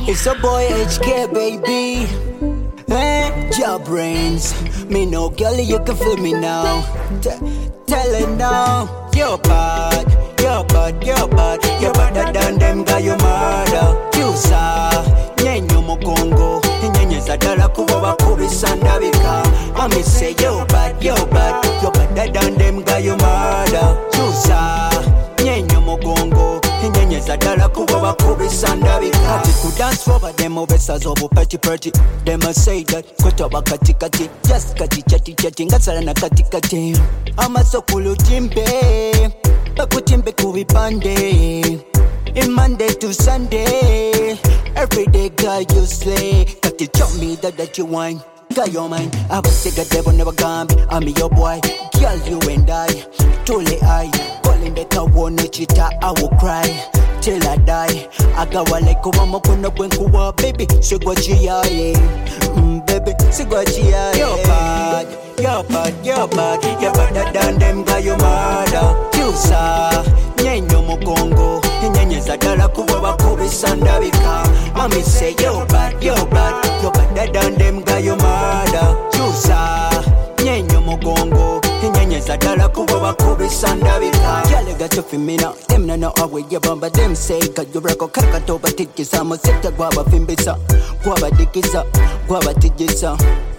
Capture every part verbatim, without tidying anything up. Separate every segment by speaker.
Speaker 1: It's a boy H K, baby. Eh, your brains. Me no girl, you can feel me now. T- tell it now. You're bad, you're bad, you're bad. You're better than them, guy, you murder. You saw, nyenyo mukongo. Nyenye zadala kuwa wakubi sandabika. Mami say you're bad, you're bad. You're better than them, guy, you murder. You saw, nyenyo mukongo. Nyenye zadala kuwa wakubi sandabika. Hati ku dance for them obesa zobu petty petty. Them a say that kweta wakati kati. Just kati chati chati ngasala na kati kati. Ama sokulu timbe. Bakutimbe kubipande. In Monday to Sunday. Every day girl you slay. Got you chop me that that you whine. Got your mind. I was sick of devil never gone. I'm your boy. Girl you and I. Totally I. Calling the car one cheetah. I will cry till I die. I got one like a woman kuna kuwa baby. Sigwa chia mm, baby. Sigwa chia. You're bad. You're bad. You're bad. You're better than them guy you murder. You saw. Nyenyo mukongo. Nyenye zadala kuwa wakubi sandabika. Mami say you're bad. You're bad. You're better than them guy you murder. You saw. Nyenyo mukongo. Nyenye zadala kuwa wakubi sandabika. Y'all got to feel me now. Them no know how we give on, but them say cause you record kakatoba tikisa. Mo sekta guaba fimbisa. Guaba dikisa. Guaba tijisa.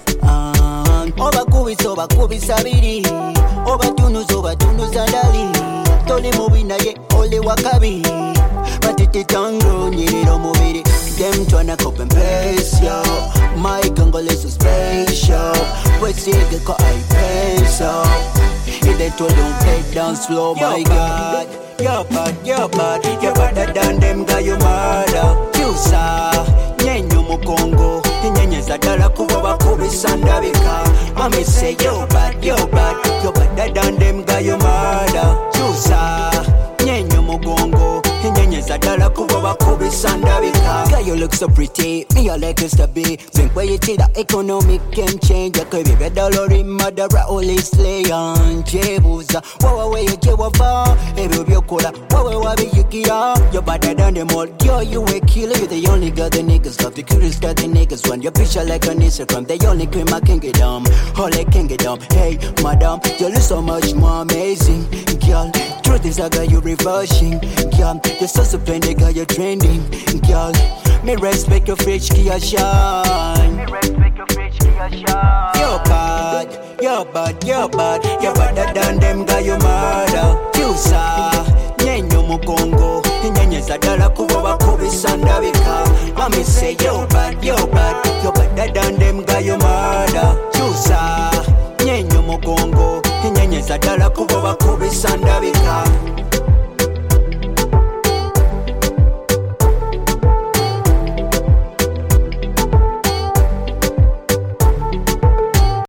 Speaker 1: Ah, oba kubisa, oba kubisa biri. Oba tunuza, oba tunuza dali. Tole mubina ye, ole wakabi. Matiti tango, nyiriro mubiri. Them tryna copy and paste, yo. My Congolese is so special. What's it, they call I peso. If they told don't take down slow, my God. You're bad, you're bad. You're better than them, guy, you murder. You saw, nyenyo mukongo. Nyenye zadala kuwa wakubi sandabika. Mami say you're bad, you're bad. You're better than them, guy, you murder. You saw, nyenyo mukongo. Nyenye zadala kuwa wakubi sandabika. Girl, you look so pretty, me I like you to be. Think where you see that economic can change. You could be better lori madara only slay on jebuza. Wawa where you jewa fa, ebe ubiokola. Wawa wabi yukia, you're better than them all. Girl, you a killer, you're the only girl the niggas love. The cutest girl the niggas want. Your picture like an Instagram, the only cream I can get down. All I can get down. Hey, madam, you look so much more amazing, girl. Truth is I got you reversing, girl. You're so splendid, girl, you're trending, girl. Me respect your fridge, Kia shine. Me respect your fridge, Kia shine. You're bad, you're bad, you're bad. You're better than them, guy, you murder. You saw, nyenyo mukongo. Nyenye zadala kuwa wakubi sandabika. Mami say you're bad, you're bad. You're better than them, guy, you murder. You saw, nyenyo mukongo. Nyenye zadala kuwa wakubi sandabika.